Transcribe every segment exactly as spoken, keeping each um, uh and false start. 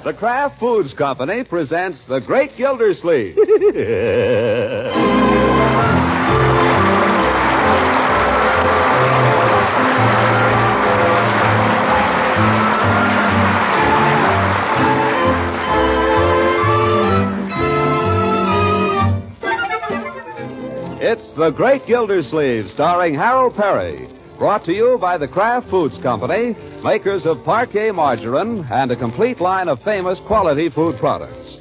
The Kraft Foods Company presents The Great Gildersleeve. It's The Great Gildersleeve, starring Harold Perry. Brought to you by the Kraft Foods Company, makers of Parquet margarine and a complete line of famous quality food products.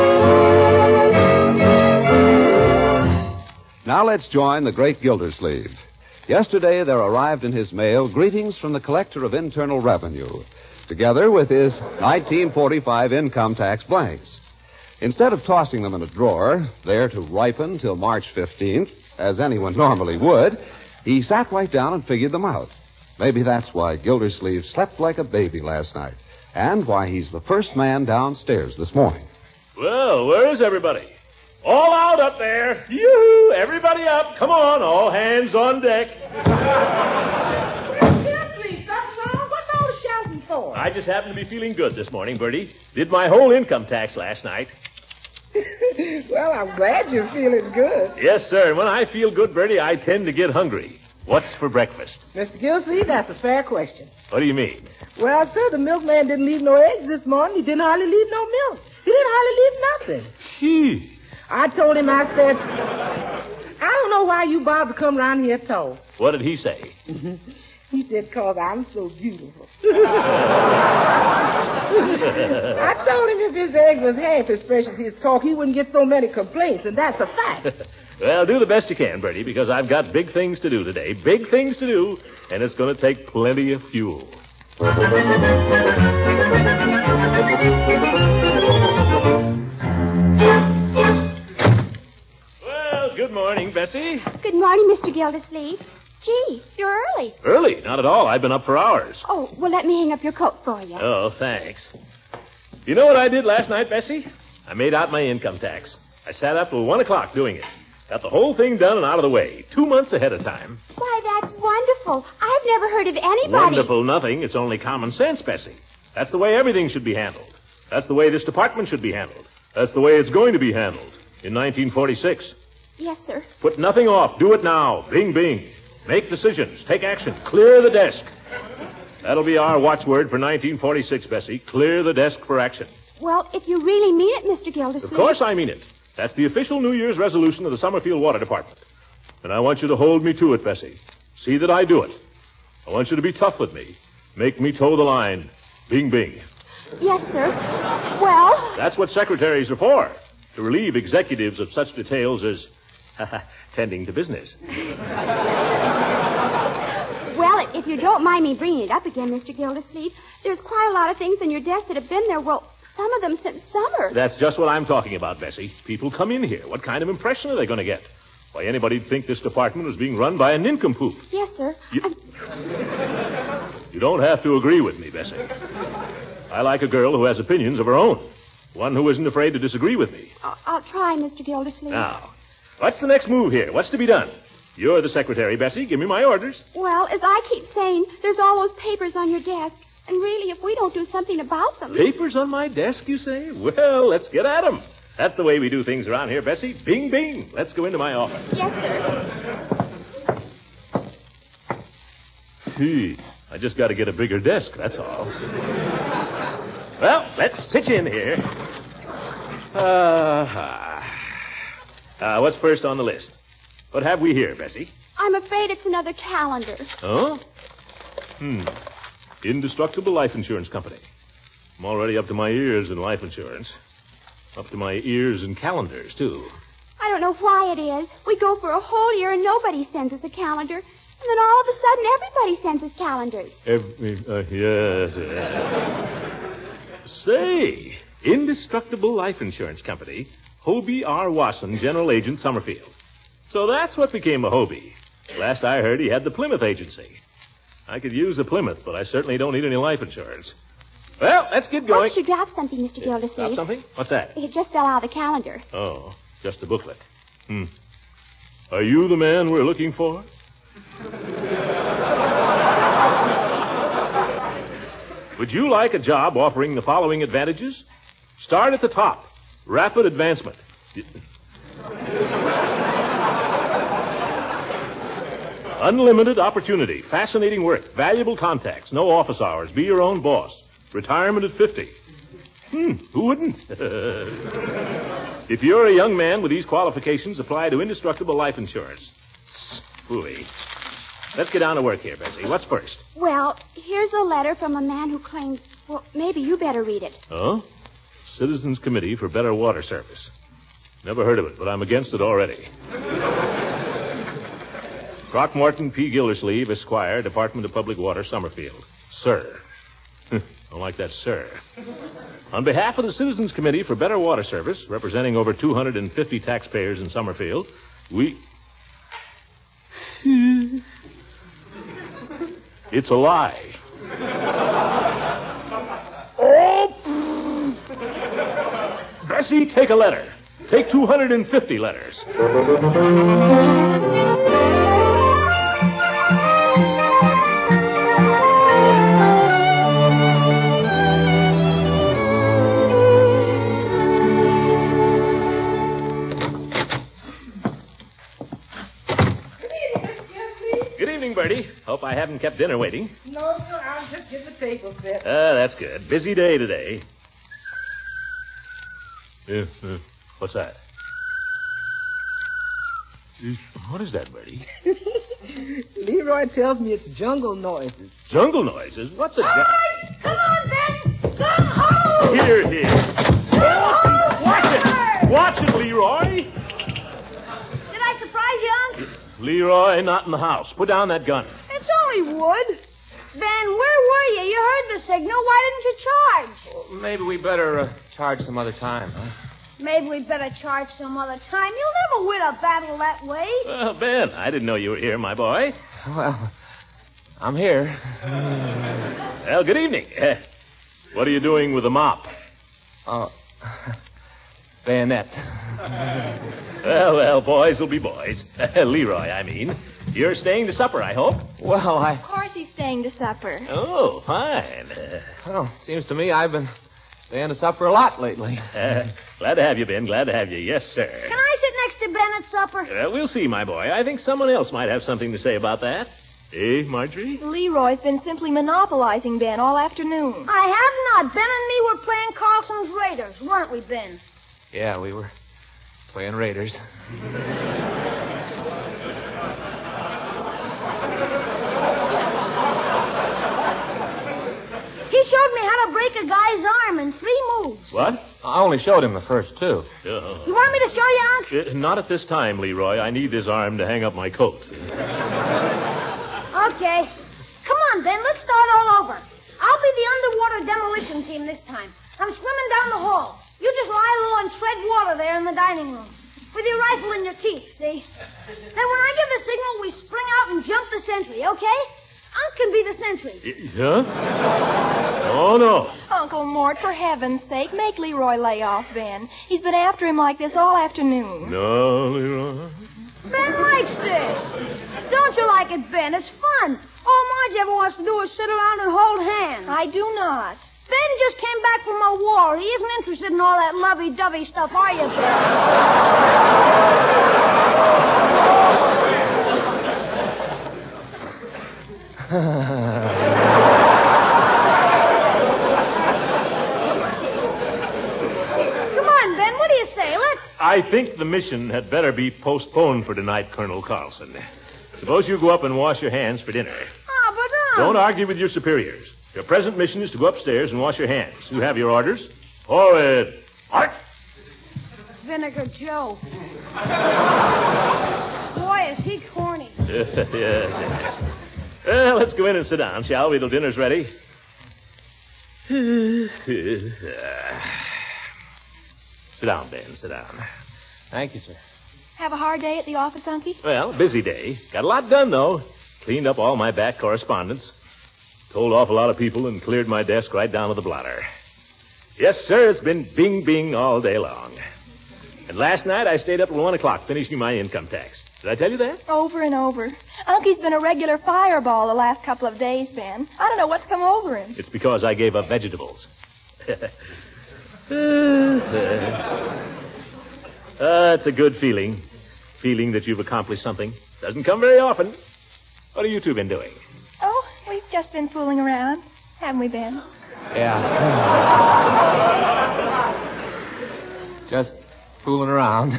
Now let's join the Great Gildersleeve. Yesterday there arrived in his mail greetings from the Collector of Internal Revenue, together with his nineteen forty-five income tax blanks. Instead of tossing them in a drawer, there to ripen till March fifteenth, as anyone normally would, he sat right down and figured them out. Maybe that's why Gildersleeve slept like a baby last night, and why he's the first man downstairs this morning. Well, where is everybody? All out up there. Yoo-hoo! Everybody up. Come on, all hands on deck. Gildersleeve, something wrong? What's all the shouting for? I just happened to be feeling good this morning, Bertie. Did my whole income tax last night. Well, I'm glad you're feeling good. Yes, sir. And when I feel good, Bertie, I tend to get hungry. What's for breakfast? Mister Gildersleeve, that's a fair question. What do you mean? Well, sir, the milkman didn't leave no eggs this morning. He didn't hardly leave no milk. He didn't hardly leave nothing. Gee. I told him, I said, I don't know why you bothered to come around here at all. What did he say? He said, 'cause I'm so beautiful. I told him if his egg was half as fresh as his talk, he wouldn't get so many complaints, and that's a fact. Well, do the best you can, Bertie, because I've got big things to do today. Big things to do, and it's going to take plenty of fuel. Well, good morning, Bessie. Good morning, Mister Gildersleeve. Gee, you're early. Early? Not at all. I've been up for hours. Oh, well, let me hang up your coat for you. Oh, thanks. You know what I did last night, Bessie? I made out my income tax. I sat up till one o'clock doing it. Got the whole thing done and out of the way, two months ahead of time. Why, that's wonderful. I've never heard of anybody. Wonderful nothing. It's only common sense, Bessie. That's the way everything should be handled. That's the way this department should be handled. That's the way it's going to be handled in nineteen forty-six. Yes, sir. Put nothing off. Do it now. Bing, bing. Make decisions. Take action. Clear the desk. That'll be our watchword for nineteen forty-six, Bessie. Clear the desk for action. Well, if you really mean it, Mister Gildersleeve. Of course I mean it. That's the official New Year's resolution of the Summerfield Water Department. And I want you to hold me to it, Bessie. See that I do it. I want you to be tough with me. Make me toe the line. Bing, bing. Yes, sir. Well... That's what secretaries are for. To relieve executives of such details as tending to business. Well, if you don't mind me bringing it up again, Mister Gildersleeve, there's quite a lot of things on your desk that have been there, well, some of them since summer. That's just what I'm talking about, Bessie. People come in here. What kind of impression are they going to get? Why, anybody'd think this department was being run by a nincompoop. Yes, sir. You... you don't have to agree with me, Bessie. I like a girl who has opinions of her own. One who isn't afraid to disagree with me. I'll, I'll try, Mister Gildersleeve. Now, what's the next move here? What's to be done? You're the secretary, Bessie. Give me my orders. Well, as I keep saying, there's all those papers on your desk. And really, if we don't do something about them... Papers on my desk, you say? Well, let's get at them. That's the way we do things around here, Bessie. Bing, bing. Let's go into my office. Yes, sir. Gee, I just got to get a bigger desk, that's all. Well, let's pitch in here. Uh, uh, what's first on the list? What have we here, Bessie? I'm afraid it's another calendar. Oh? Hmm. Indestructible Life Insurance Company. I'm already up to my ears in life insurance. Up to my ears in calendars, too. I don't know why it is. We go for a whole year and nobody sends us a calendar. And then all of a sudden, everybody sends us calendars. Every, uh, yes, yes. Say, Indestructible Life Insurance Company, Hobie R. Wasson, General Agent, Summerfield. So that's what became a Hobie. Last I heard, he had the Plymouth Agency. I could use a Plymouth, but I certainly don't need any life insurance. Well, let's get going. Oh, you should drop something, Mister Gildersleeve. Drop something? What's that? It just fell out of the calendar. Oh, just a booklet. Hmm. Are you the man we're looking for? Would you like a job offering the following advantages? Start at the top. Rapid advancement. Unlimited opportunity. Fascinating work. Valuable contacts. No office hours. Be your own boss. Retirement at fifty. Hmm, who wouldn't? If you're a young man with these qualifications, apply to Indestructible Life Insurance. Spooey. Let's get down to work here, Bessie. What's first? Well, here's a letter from a man who claims... Well, maybe you better read it. Oh? Citizens Committee for Better Water Service. Never heard of it, but I'm against it already. Throckmorton P. Gildersleeve, Esquire, Department of Public Water, Summerfield. Sir. Don't like that, sir. On behalf of the Citizens Committee for Better Water Service, representing over two hundred fifty taxpayers in Summerfield, we... It's a lie. Oh! Bessie, take a letter. Take two hundred fifty letters. Bertie. Hope I haven't kept dinner waiting. No, no, I'll just get the table set. Ah, uh, that's good. Busy day today. Uh, uh, what's that? What is that, Bertie? Leroy tells me it's jungle noises. Jungle noises? What the... George! Come on, Ben! Come home! Here, here. Oh, watch it! Watch it, Leroy! Did I surprise you, Unc? Leroy, not in the house. Put down that gun. It's only wood. Ben, where were you? You heard the signal. Why didn't you charge? Well, maybe we better uh, charge some other time, huh? Maybe we'd better charge some other time. You'll never win a battle that way. Well, Ben, I didn't know you were here, my boy. Well, I'm here. Well, good evening. Uh, what are you doing with the mop? Oh, bayonet. Well, well, boys will be boys. Leroy, I mean. You're staying to supper, I hope? Well, I... Of course he's staying to supper. Oh, fine. Uh, well, seems to me I've been staying to supper a lot lately. Uh, glad to have you, Ben. Glad to have you. Yes, sir. Can I sit next to Ben at supper? Uh, we'll see, my boy. I think someone else might have something to say about that. Eh, Marjorie? Leroy's been simply monopolizing Ben all afternoon. I have not. Ben and me were playing Carlson's Raiders, weren't we, Ben? Yeah, we were playing Raiders. He showed me how to break a guy's arm in three moves. What? I only showed him the first two. Uh, You want me to show you, Unc? uh, not at this time, Leroy. I need this arm to hang up my coat. Okay. Come on, Ben. Let's start all over. I'll be the underwater demolition team this time. I'm swimming down the hall. You just lie low and tread water there in the dining room. With your rifle in your teeth, see? Then when I give the signal, we spring out and jump the sentry, okay? Unc can be the sentry. Y- Huh? Oh, no. Uncle Mort, for heaven's sake, make Leroy lay off Ben. He's been after him like this all afternoon. No, Leroy. Ben likes this. Don't you like it, Ben? It's fun. All Marge ever wants to do is sit around and hold hands. I do not. Ben just came back from a war. He isn't interested in all that lovey-dovey stuff, are you, Ben? Come on, Ben. What do you say? Let's... I think the mission had better be postponed for tonight, Colonel Carlson. Suppose you go up and wash your hands for dinner. Oh, but... Um... Don't argue with your superiors. Your present mission is to go upstairs and wash your hands. You have your orders. Forward. March. Vinegar Joe. Boy, is he corny. yes, yes. Well, let's go in and sit down, shall we, till dinner's ready? Sit down, Ben. Sit down. Thank you, sir. Have a hard day at the office, Unky? Well, busy day. Got a lot done, though. Cleaned up all my back correspondence. Told off a lot of people and cleared my desk right down to the blotter. Yes, sir, it's been bing, bing all day long. And last night I stayed up till one o'clock finishing my income tax. Did I tell you that? Over and over. Uncie's been a regular fireball the last couple of days, Ben. I don't know what's come over him. It's because I gave up vegetables. uh, it's a good feeling. Feeling that you've accomplished something. Doesn't come very often. What have you two been doing? Oh, we've just been fooling around. Haven't we, Ben? Yeah. Just fooling around.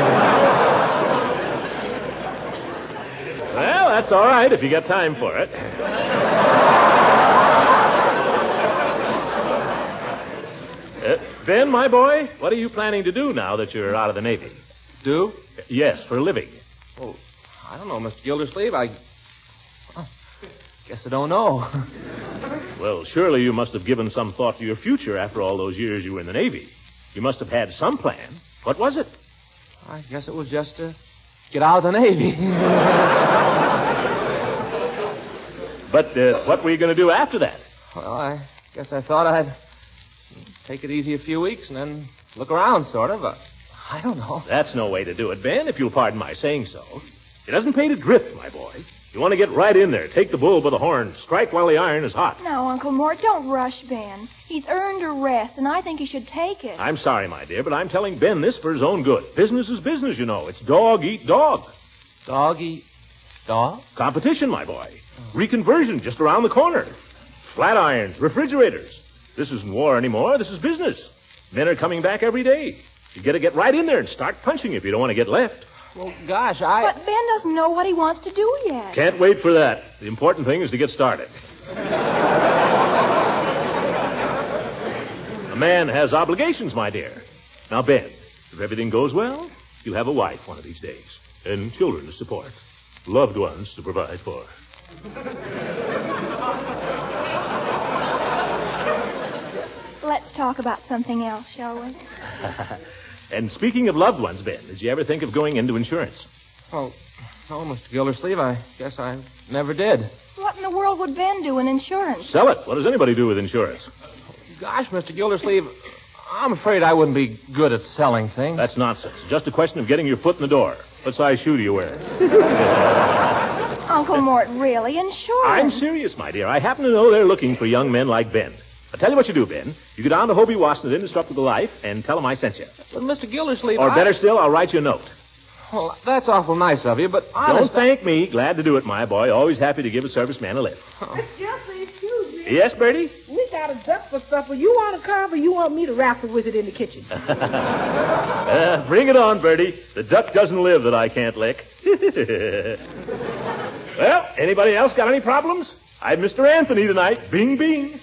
Well, that's all right if you got time for it. uh, Ben, my boy, what are you planning to do now that you're out of the Navy? Do? Yes, for a living. Oh, I don't know, Mister Gildersleeve. I... Oh, guess I don't know. Well, surely you must have given some thought to your future after all those years you were in the Navy. You must have had some plan. What was it? I guess it was just to get out of the Navy. But uh, what were you going to do after that? Well, I guess I thought I'd take it easy a few weeks and then look around, sort of. Uh, I don't know. That's no way to do it, Ben, if you'll pardon my saying so. It doesn't pay to drift, my boy. You want to get right in there, take the bull by the horn, strike while the iron is hot. No, Uncle Mort, don't rush Ben. He's earned a rest, and I think he should take it. I'm sorry, my dear, but I'm telling Ben this for his own good. Business is business, you know. It's dog eat dog. Dog eat dog? Competition, my boy. Reconversion just around the corner. Flat irons, refrigerators. This isn't war anymore. This is business. Men are coming back every day. You got to get right in there and start punching if you don't want to get left. Well, gosh, I... But Ben doesn't know what he wants to do yet. Can't wait for that. The important thing is to get started. A man has obligations, my dear. Now, Ben, if everything goes well, you'll have a wife one of these days. And children to support. Loved ones to provide for. Let's talk about something else, shall we? And speaking of loved ones, Ben, did you ever think of going into insurance? Oh, no, Mister Gildersleeve, I guess I never did. What in the world would Ben do in insurance? Sell it. What does anybody do with insurance? Gosh, Mister Gildersleeve, I'm afraid I wouldn't be good at selling things. That's nonsense. Just a question of getting your foot in the door. What size shoe do you wear? Uncle Mort, really? Insurance? I'm serious, my dear. I happen to know they're looking for young men like Ben. I'll tell you what you do, Ben. You go down to Hobie Wasson's Indestructible Life and tell them I sent you. But, Mister Gildersleeve, Or I... better still, I'll write you a note. Well, that's awful nice of you, but honest... Don't thank me. Glad to do it, my boy. Always happy to give a serviceman a lift. Miss Gilsey, excuse me. Yes, Bertie? We got a duck for supper. You want to carve or you want me to wrestle with it in the kitchen? uh, bring it on, Bertie. The duck doesn't live that I can't lick. Well, anybody else got any problems? I'm Mister Anthony tonight. Bing, bing.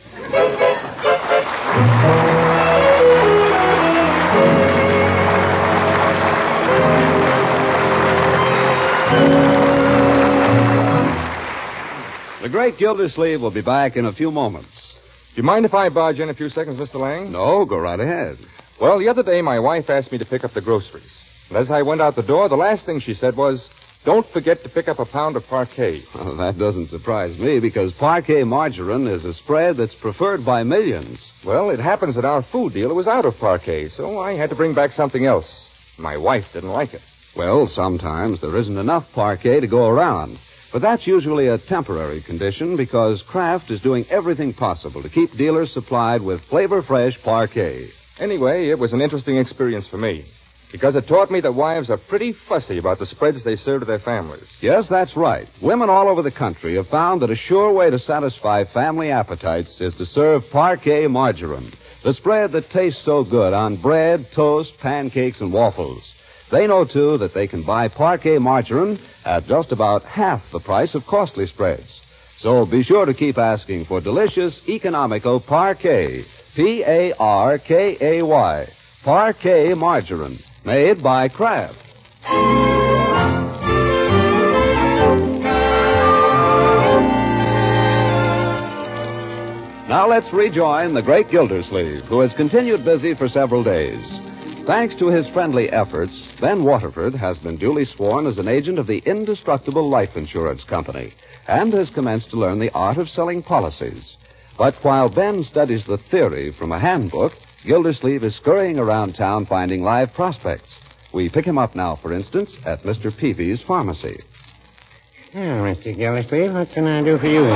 The great Gildersleeve will be back in a few moments. Do you mind if I barge in a few seconds, Mister Lang? No, go right ahead. Well, the other day my wife asked me to pick up the groceries. And as I went out the door, the last thing she said was, don't forget to pick up a pound of parquet. Well, that doesn't surprise me because parquet margarine is a spread that's preferred by millions. Well, it happens that our food dealer was out of parquet, so I had to bring back something else. My wife didn't like it. Well, sometimes there isn't enough parquet to go around. But that's usually a temporary condition because Kraft is doing everything possible to keep dealers supplied with flavor-fresh parquet. Anyway, it was an interesting experience for me because it taught me that wives are pretty fussy about the spreads they serve to their families. Yes, that's right. Women all over the country have found that a sure way to satisfy family appetites is to serve parquet margarine, the spread that tastes so good on bread, toast, pancakes, and waffles. They know, too, that they can buy parquet margarine at just about half the price of costly spreads. So be sure to keep asking for delicious, economical parquet, P A R K A Y, parquet margarine, made by Kraft. Now let's rejoin the great Gildersleeve, who has continued busy for several days. Thanks to his friendly efforts, Ben Waterford has been duly sworn as an agent of the Indestructible Life Insurance Company and has commenced to learn the art of selling policies. But while Ben studies the theory from a handbook, Gildersleeve is scurrying around town finding live prospects. We pick him up now, for instance, at Mister Peavy's pharmacy. Well, Mister Gildersleeve, what can I do for you this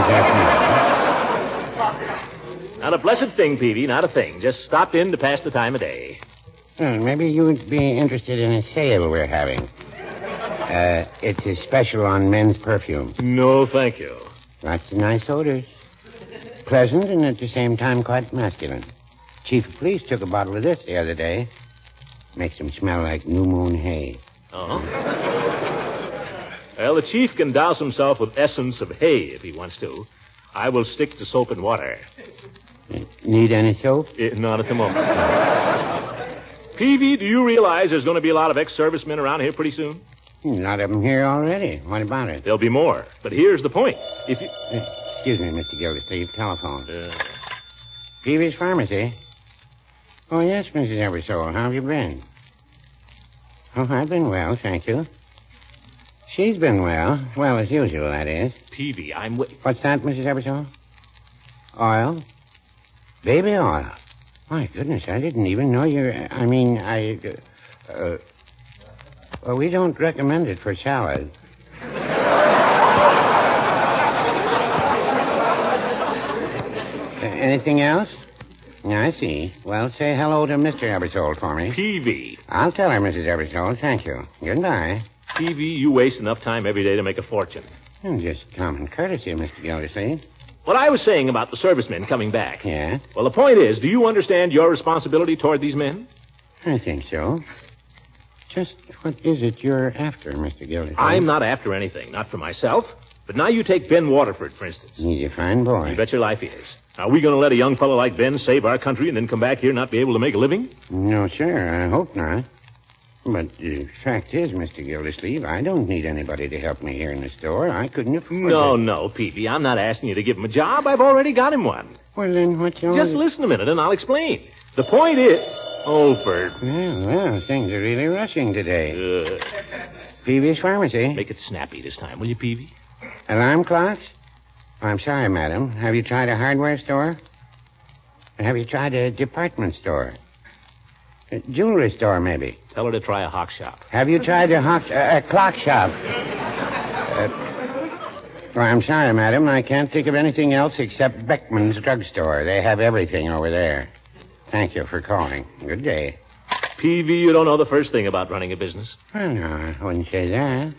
afternoon? Not a blessed thing, Peavy, not a thing. Just stopped in to pass the time of day. Well, maybe you'd be interested in a sale we're having. Uh, it's a special on men's perfume. No, thank you. Lots of nice odors. Pleasant and at the same time quite masculine. Chief of Police took a bottle of this the other day. Makes him smell like new moon hay. Oh? Well, the chief can douse himself with essence of hay if he wants to. I will stick to soap and water. Need any soap? Eh, not at the moment. Peavy, do you realize there's going to be a lot of ex-servicemen around here pretty soon? A lot of them here already. What about it? There'll be more. But here's the point. If you... Uh, excuse me, Mister Gildersleeve. Telephone. Uh... Peavy's Pharmacy. Oh, yes, Missus Eversole. How have you been? Oh, I've been well, thank you. She's been well. Well, as usual, that is. Peavy, I'm... W- What's that, Missus Eversole? Oil? Baby oil. My goodness, I didn't even know you... I mean, I... Uh, uh, well, we don't recommend it for salad. uh, anything else? I see. Well, say hello to Mister Eversole for me. Peavy. I'll tell her, Missus Eversole. Thank you. Goodbye. Peavy, you waste enough time every day to make a fortune. And just common courtesy, Mister Gildersleeve. What I was saying about the servicemen coming back. Yeah? Well, the point is, do you understand your responsibility toward these men? I think so. Just what is it you're after, Mister Gildersleeve? I'm not after anything, not for myself. But now you take Ben Waterford, for instance. He's a fine boy. You bet your life he is. Are we going to let a young fellow like Ben save our country and then come back here and not be able to make a living? No, sir. I hope not. But the fact is, Mister Gildersleeve, I don't need anybody to help me here in the store. I couldn't afford No, it. no, Peavy. I'm not asking you to give him a job. I've already got him one. Well, then what's your... Just listen a minute and I'll explain. The point is... Oh, Bert. Well, well, things are really rushing today. Uh, Peavy's Pharmacy. make it snappy this time, will you, Peavy? Alarm clocks? Oh, I'm sorry, madam. Have you tried a hardware store? Have you tried a department store? A jewelry store, maybe? Tell her to try a hawk shop. Have you tried a, hawk, uh, a clock shop? Uh, well, I'm sorry, madam. I can't think of anything else except Beckman's drugstore. They have everything over there. Thank you for calling. Good day. Peavy, you don't know the first thing about running a business. Well, no, I wouldn't say that.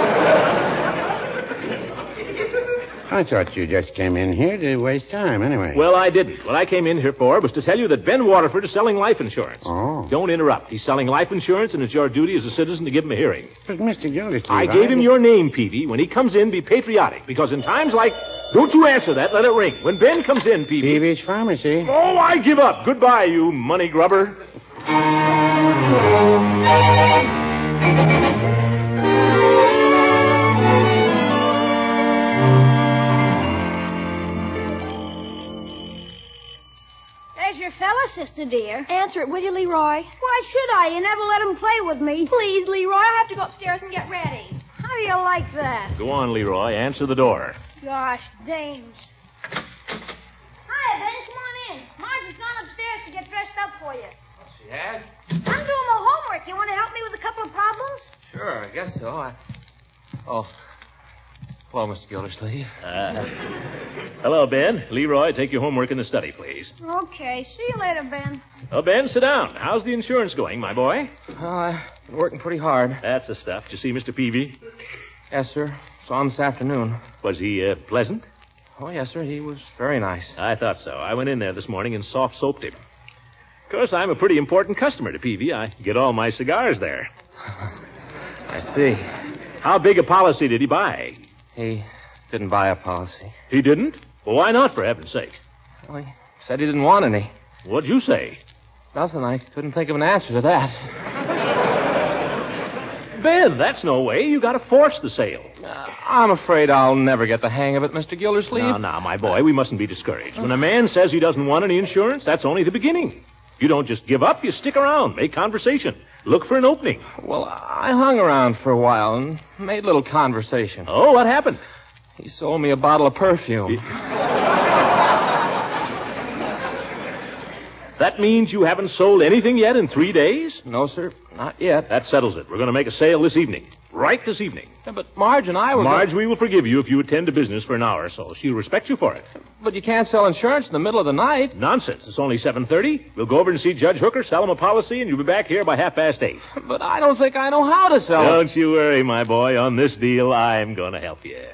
I thought you just came in here to waste time, anyway. Well, I didn't. What I came in here for was to tell you that Ben Waterford is selling life insurance. Oh. Don't interrupt. He's selling life insurance, and it's your duty as a citizen to give him a hearing. But, Mister Gildersleeve... I gave him your name, Peavy. When he comes in, be patriotic, because in times like... Don't you answer that. Let it ring. When Ben comes in, Peavy... Peavy's Pharmacy. Oh, I give up. Goodbye, you money grubber. There's your fella, sister dear. Answer it, will you, Leroy? Why should I? You never let him play with me. Please, Leroy, I have to go upstairs and get ready. How do you like that? Go on, Leroy. Answer the door. Gosh, dames. Hiya, Ben. Come on in. Marge's gone upstairs to get dressed up for you. She has? I'm doing my homework. You want to help me with a couple of problems? Sure, I guess so. I... Oh. Hello, Mister Gildersleeve. Uh, hello, Ben. Leroy, take your homework in the study, please. Okay. See you later, Ben. Oh, Ben, sit down. How's the insurance going, my boy? Well, I've been working pretty hard. That's the stuff. Did you see Mister Peavy? Yes, sir. Saw him this afternoon. Was he uh, pleasant? Oh, yes, sir. He was very nice. I thought so. I went in there this morning and soft-soaped him. Of course, I'm a pretty important customer to Peavy. I get all my cigars there. I see. How big a policy did he buy? He didn't buy a policy. He didn't? Well, why not, for heaven's sake? Well, he said he didn't want any. What'd you say? Nothing. I couldn't think of an answer to that. Ben, that's no way. You got to force the sale. Uh, I'm afraid I'll never get the hang of it, Mister Gildersleeve. Now, now, my boy, we mustn't be discouraged. When a man says he doesn't want any insurance, that's only the beginning. You don't just give up. You stick around, make conversation, look for an opening. Well, I hung around for a while and made a little conversation. Oh, what happened? He sold me a bottle of perfume. That means you haven't sold anything yet in three days? No, sir, not yet. That settles it. We're going to make a sale this evening. Right this evening. Yeah, but Marge and I were... Marge, go- we will forgive you if you attend to business for an hour or so. She'll respect you for it. But you can't sell insurance in the middle of the night. Nonsense. It's only seven thirty. We'll go over and see Judge Hooker, sell him a policy, and you'll be back here by half past eight. But I don't think I know how to sell it. Don't you worry, my boy. On this deal, I'm going to help you.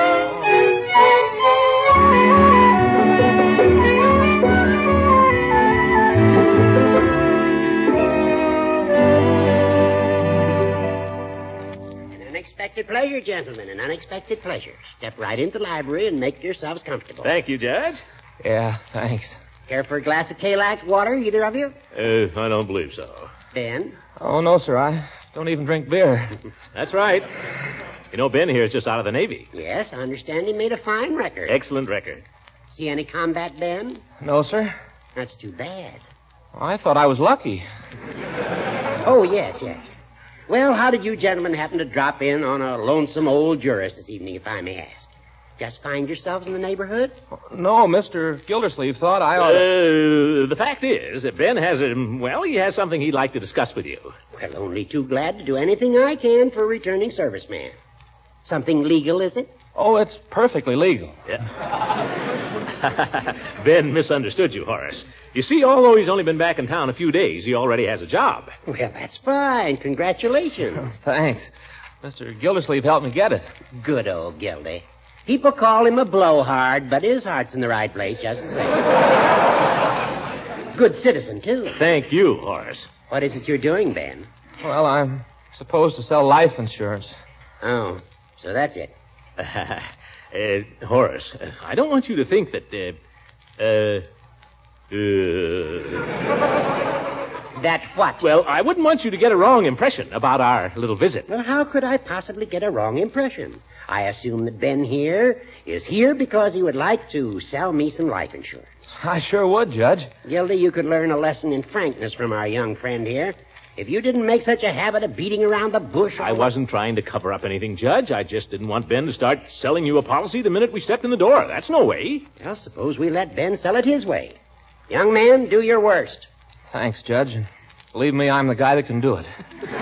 Unexpected pleasure, gentlemen, an unexpected pleasure. Step right into the library and make yourselves comfortable. Thank you, Judge. Yeah, thanks. Care for a glass of Kalax water, either of you? Uh, I don't believe so. Ben? Oh, no, sir. I don't even drink beer. That's right. You know, Ben here is just out of the Navy. Yes, I understand he made a fine record. Excellent record. See any combat, Ben? No, sir. That's too bad. Well, I thought I was lucky. Oh, yes, yes. Well, how did you gentlemen happen to drop in on a lonesome old jurist this evening, if I may ask? Just find yourselves in the neighborhood? No, Mister Gildersleeve thought I ought to... Uh, the fact is that Ben has a, well, he has something he'd like to discuss with you. Well, only too glad to do anything I can for a returning serviceman. Something legal, is it? Oh, it's perfectly legal. Yeah. Ben misunderstood you, Horace. You see, although he's only been back in town a few days, he already has a job. Well, that's fine. Congratulations. Thanks. Mister Gildersleeve helped me get it. Good old Gildy. People call him a blowhard, but his heart's in the right place just the same. Good citizen, too. Thank you, Horace. What is it you're doing, Ben? Well, I'm supposed to sell life insurance. Oh, so that's it. Uh, uh, Horace, uh, I don't want you to think that, uh, uh, uh... That what? Well, I wouldn't want you to get a wrong impression about our little visit. Well, how could I possibly get a wrong impression? I assume that Ben here is here because he would like to sell me some life insurance. I sure would, Judge. Gildy, you could learn a lesson in frankness from our young friend here. If you didn't make such a habit of beating around the bush... I wasn't trying to cover up anything, Judge. I just didn't want Ben to start selling you a policy the minute we stepped in the door. That's no way. Well, suppose we let Ben sell it his way. Young man, do your worst. Thanks, Judge. And believe me, I'm the guy that can do it.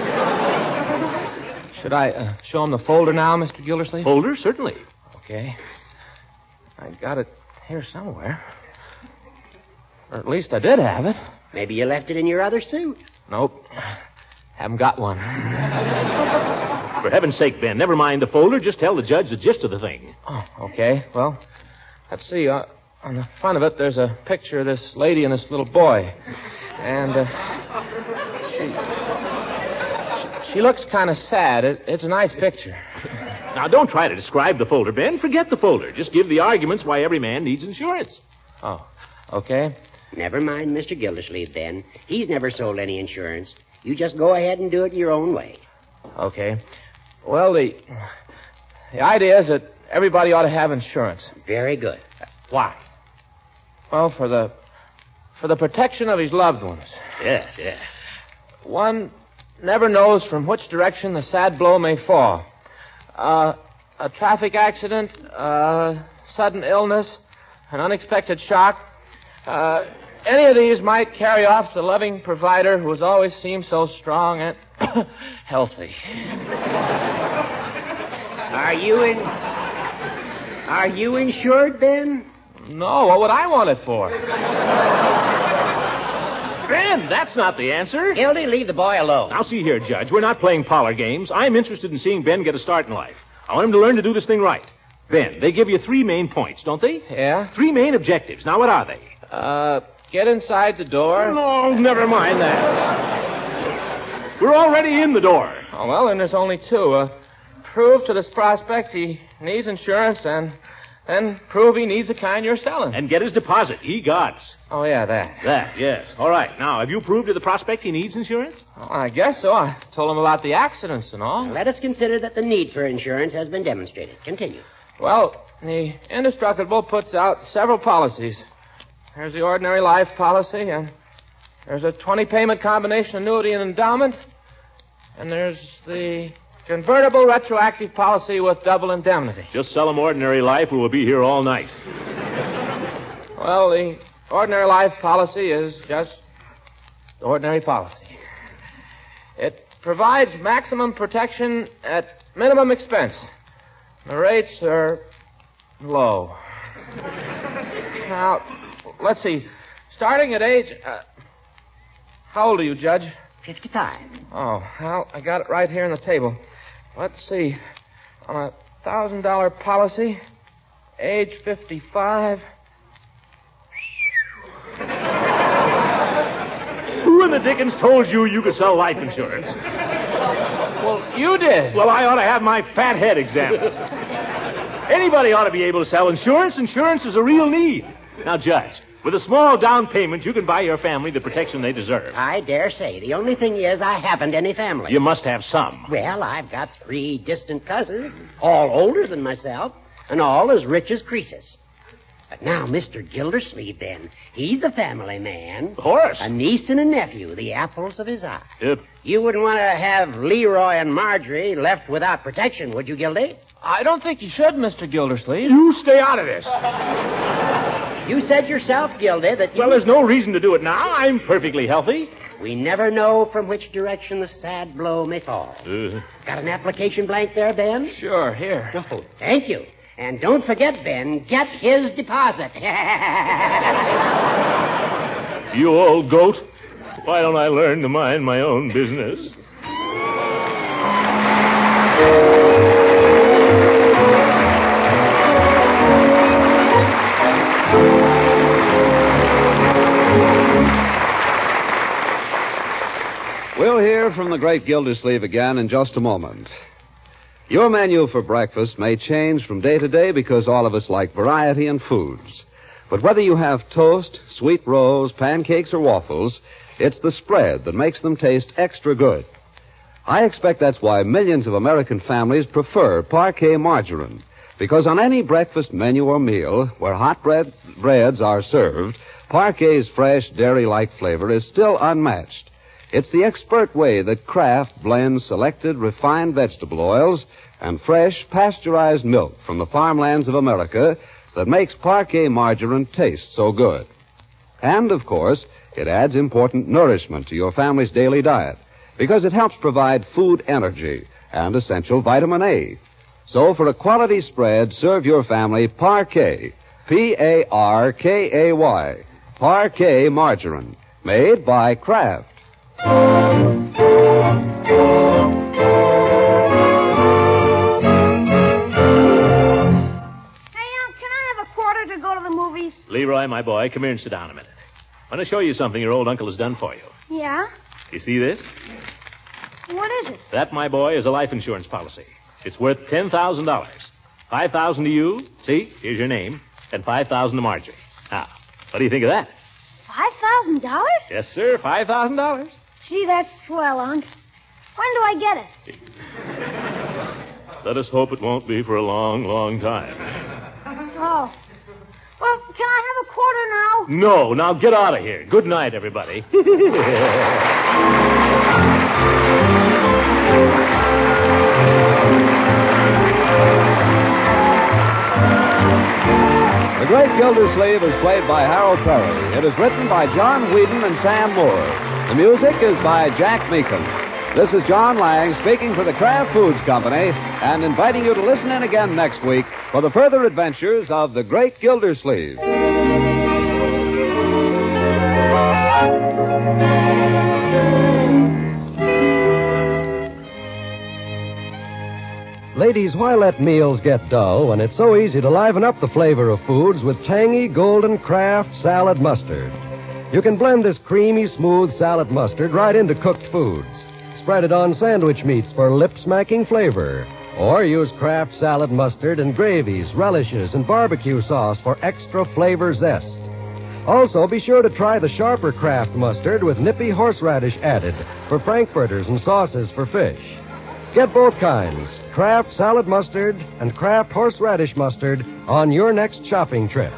Should I uh, show him the folder now, Mister Gildersleeve? Folder? Certainly. Okay. I got it here somewhere. Or at least I did have it. Maybe you left it in your other suit. Nope. Haven't got one. For heaven's sake, Ben, never mind the folder. Just tell the judge the gist of the thing. Oh, okay. Well, let's see. Uh, on the front of it, there's a picture of this lady and this little boy. And uh, she, she... She looks kind of sad. It, it's a nice picture. Now, don't try to describe the folder, Ben. Forget the folder. Just give the arguments why every man needs insurance. Oh, okay. Never mind Mister Gildersleeve, Ben. He's never sold any insurance. You just go ahead and do it your own way. Okay. Well, the the idea is that everybody ought to have insurance. Very good. Why? Well, for the for the protection of his loved ones. Yes, yes. One never knows from which direction the sad blow may fall. Uh, a traffic accident, uh, sudden illness, an unexpected shock. Uh, any of these might carry off the loving provider who has always seemed so strong and healthy. Are you in... Are you insured, Ben? No, what would I want it for? Ben, that's not the answer. Gildy, leave the boy alone. Now, see here, Judge. We're not playing parlor games. I'm interested in seeing Ben get a start in life. I want him to learn to do this thing right. Ben, they give you three main points, don't they? Yeah? Three main objectives. Now, what are they? Uh, get inside the door. No, never mind that. We're already in the door. Oh, well, then there's only two. Uh, prove to this prospect he needs insurance and then prove he needs the kind you're selling. And get his deposit. He gots. Oh, yeah, that. That, yes. All right. Now, have you proved to the prospect he needs insurance? Oh, I guess so. I told him about the accidents and all. Now, let us consider that the need for insurance has been demonstrated. Continue. Well, the Indestructible puts out several policies. There's the ordinary life policy, and there's a twenty-payment combination annuity and endowment, and there's the convertible retroactive policy with double indemnity. Just sell him ordinary life or we'll be here all night. Well, the ordinary life policy is just ordinary policy. It provides maximum protection at minimum expense. The rates are low. Now, let's see. Starting at age... Uh, how old are you, Judge? Fifty-five. Oh, well, I got it right here on the table. Let's see. On a thousand dollar policy, age fifty-five. Who in the dickens told you you could sell life insurance? Well, you did. Well, I ought to have my fat head examined. Anybody ought to be able to sell insurance. Insurance is a real need. Now, Judge, with a small down payment, you can buy your family the protection they deserve. I dare say. The only thing is I haven't any family. You must have some. Well, I've got three distant cousins, all older than myself, and all as rich as Croesus. But now, Mister Gildersleeve, then, he's a family man. Horace. A niece and a nephew, the apples of his eye. Yep. You wouldn't want to have Leroy and Marjorie left without protection, would you, Gildy? I don't think you should, Mister Gildersleeve. You stay out of this. You said yourself, Gildy, that you... Well, there's no reason to do it now. I'm perfectly healthy. We never know from which direction the sad blow may fall. Uh, Got an application blank there, Ben? Sure, here. Oh, thank you. And don't forget, Ben, get his deposit. You old goat. Why don't I learn to mind my own business? We'll hear from the great Gildersleeve again in just a moment. Your menu for breakfast may change from day to day because all of us like variety in foods. But whether you have toast, sweet rolls, pancakes, or waffles, it's the spread that makes them taste extra good. I expect that's why millions of American families prefer Parquet margarine, because on any breakfast menu or meal where hot bread breads are served, Parquet's fresh, dairy-like flavor is still unmatched. It's the expert way that Kraft blends selected refined vegetable oils and fresh pasteurized milk from the farmlands of America that makes Parquet margarine taste so good. And, of course, it adds important nourishment to your family's daily diet because it helps provide food energy and essential vitamin A. So for a quality spread, serve your family Parquet, P A R K A Y, Parquet margarine, made by Kraft. Hey, um, can I have a quarter to go to the movies? Leroy, my boy, come here and sit down a minute. I want to show you something your old uncle has done for you. Yeah? You see this? What is it? That, my boy, is a life insurance policy. It's worth ten thousand dollars. five thousand dollars to you. See, here's your name. And five thousand dollars to Marjorie. Now, what do you think of that? Five thousand dollars? Yes, sir, five thousand dollars. Gee, that's swell, Unc. When do I get it? Let us hope it won't be for a long, long time. Oh. Well, can I have a quarter now? No, now get out of here. Good night, everybody. The Great Gildersleeve is played by Harold Perry. It is written by John Whedon and Sam Moore. The music is by Jack Meakin. This is John Lang speaking for the Kraft Foods Company and inviting you to listen in again next week for the further adventures of the Great Gildersleeve. Ladies, why let meals get dull when it's so easy to liven up the flavor of foods with tangy golden Kraft salad mustard? You can blend this creamy, smooth salad mustard right into cooked foods. Spread it on sandwich meats for lip-smacking flavor. Or use Kraft salad mustard in gravies, relishes, and barbecue sauce for extra flavor zest. Also, be sure to try the sharper Kraft mustard with nippy horseradish added for frankfurters and sauces for fish. Get both kinds, Kraft salad mustard and Kraft horseradish mustard, on your next shopping trip.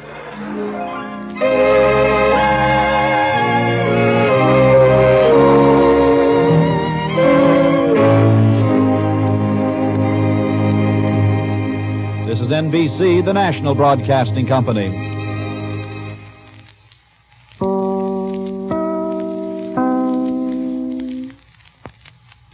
This is N B C, the national broadcasting company.